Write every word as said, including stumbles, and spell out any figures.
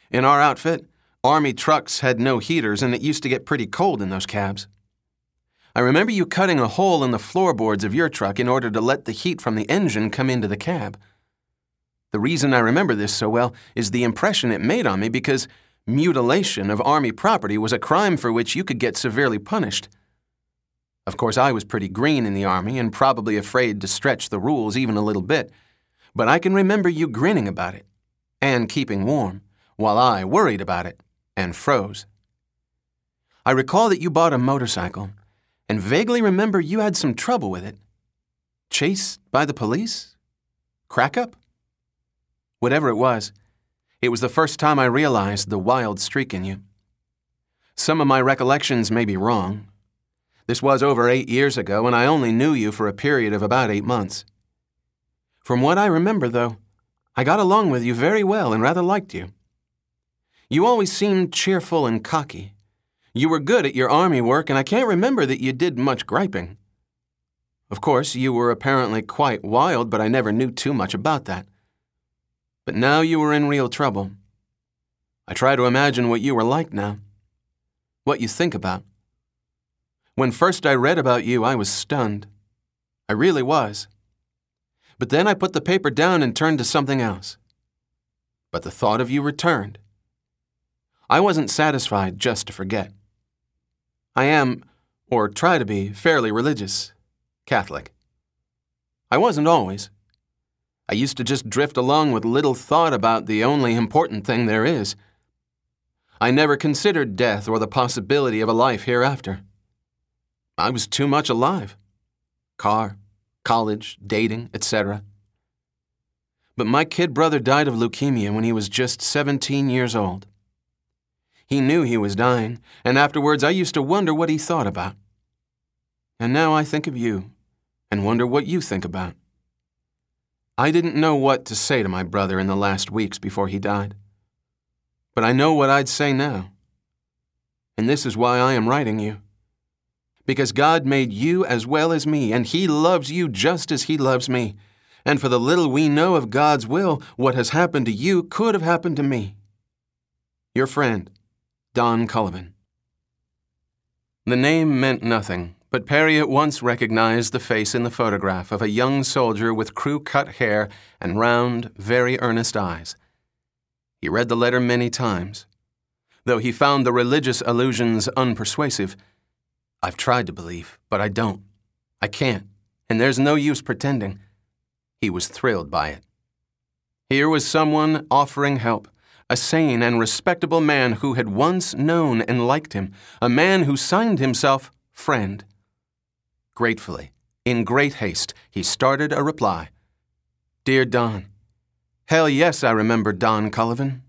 In our outfit, Army trucks had no heaters, and it used to get pretty cold in those cabs. I remember you cutting a hole in the floorboards of your truck in order to let the heat from the engine come into the cab. The reason I remember this so well is the impression it made on me because mutilation of Army property was a crime for which you could get severely punished. Of course, I was pretty green in the Army and probably afraid to stretch the rules even a little bit, but I can remember you grinning about it and keeping warm, while I worried about it and froze. I recall that you bought a motorcycle, and vaguely remember you had some trouble with it. Chased by the police? Crack up? Whatever it was, it was the first time I realized the wild streak in you. Some of my recollections may be wrong. This was over eight years ago, and I only knew you for a period of about eight months. From what I remember, though, I got along with you very well and rather liked you. You always seemed cheerful and cocky. You were good at your Army work, and I can't remember that you did much griping. Of course, you were apparently quite wild, but I never knew too much about that. But now you were in real trouble. I try to imagine what you were like now, what you think about. When first I read about you, I was stunned. I really was. But then I put the paper down and turned to something else. But the thought of you returned. I wasn't satisfied just to forget. I am, or try to be, fairly religious, Catholic. I wasn't always. I used to just drift along with little thought about the only important thing there is. I never considered death or the possibility of a life hereafter. I was too much alive. Car, college, dating, et cetera. But my kid brother died of leukemia when he was just seventeen years old. He knew he was dying, and afterwards I used to wonder what he thought about. And now I think of you, and wonder what you think about. I didn't know what to say to my brother in the last weeks before he died. But I know what I'd say now. And this is why I am writing you. Because God made you as well as me, and He loves you just as He loves me. And for the little we know of God's will, what has happened to you could have happened to me. Your friend, Don Cullivan. The name meant nothing, but Perry at once recognized the face in the photograph of a young soldier with crew-cut hair and round, very earnest eyes. He read the letter many times. Though he found the religious allusions unpersuasive, I've tried to believe, but I don't. I can't, and there's no use pretending. He was thrilled by it. Here was someone offering help, a sane and respectable man who had once known and liked him, a man who signed himself friend. Gratefully, in great haste, he started a reply. Dear Don, hell yes, I remember Don Cullivan.